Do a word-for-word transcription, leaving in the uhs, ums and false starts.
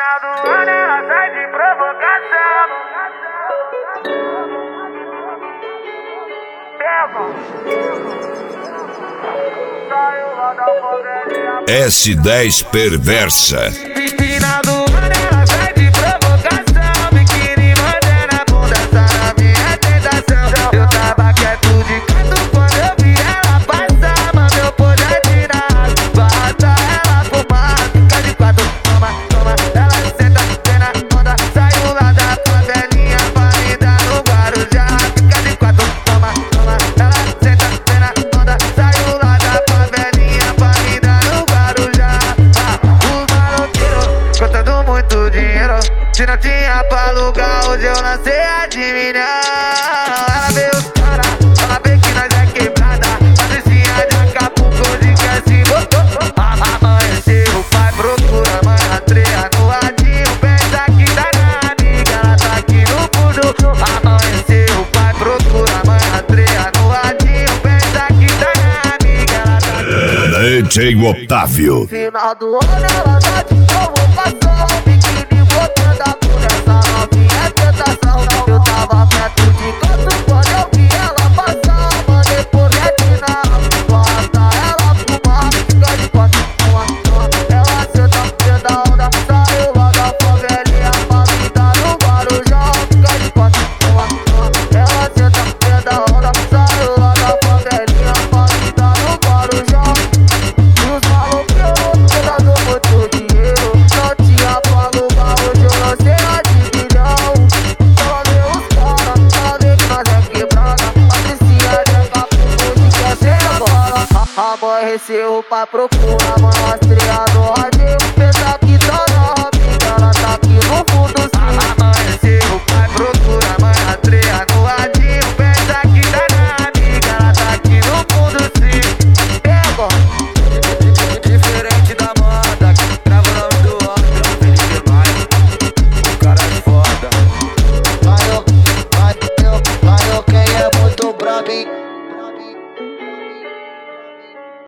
Final do ano ela sai de provocação. Saiu lá da favelinha. S dez Perversa. Final do ano ela sai de provocação. Biquíni mandando a bunda, essa na minha tentação. Eu tava quieto de canto quando eu vi ela passar. Mandei eu poder tirar, bata ela fumar. Fica de quatro, toma, toma. Ela senta, vem na onda. Saiu lá da favelinha pra me dar no Guarujá. Fica de quatro, toma, toma. Ela senta, vem na onda. Saiu lá da favelinha pra me dar no Guarujá. Ah, os maloqueiros contando muito dinheiro. Se não tinha pra alugar, hoje eu lancei a de milhão. Ela veio os cara, ela vê que nós é quebrada. Patricinha de Acapulco, hoje quer se botou. Amanheceu, o pai procura, a mãe rastreia no radinho. Pensa que tá na amiga, ela tá aqui no fundo. Amanheceu, o pai procura, a mãe rastreia no radinho. Pensa que tá na amiga, ela tá aqui. D J Otávio. Final do ano ela tá de provocação. Biquíni botando a bunda, essa novinha é tentação. Eu tava perto de canto quando eu vi ela passar. Mandei porrete na bota, ela fumar. Fica de quatro, uma, uma. Ela senta, vem da onda. Saiu lá da favelinha pra me dar no Guarujá. Fica de quatro, uma, uma. Ela senta, vem da onda. Saiu lá da favelinha pra me dar no Guarujá. Os maloqueiros contando muito dinheiro. Não tinha pra alugar, hoje eu lancei a de milhão. Ela vê os cara, ela vê que nós é quebrada. Patricinha de Acapulco, hoje quer ser a bola. Amanheceu, o pai procura, a mãe rastreia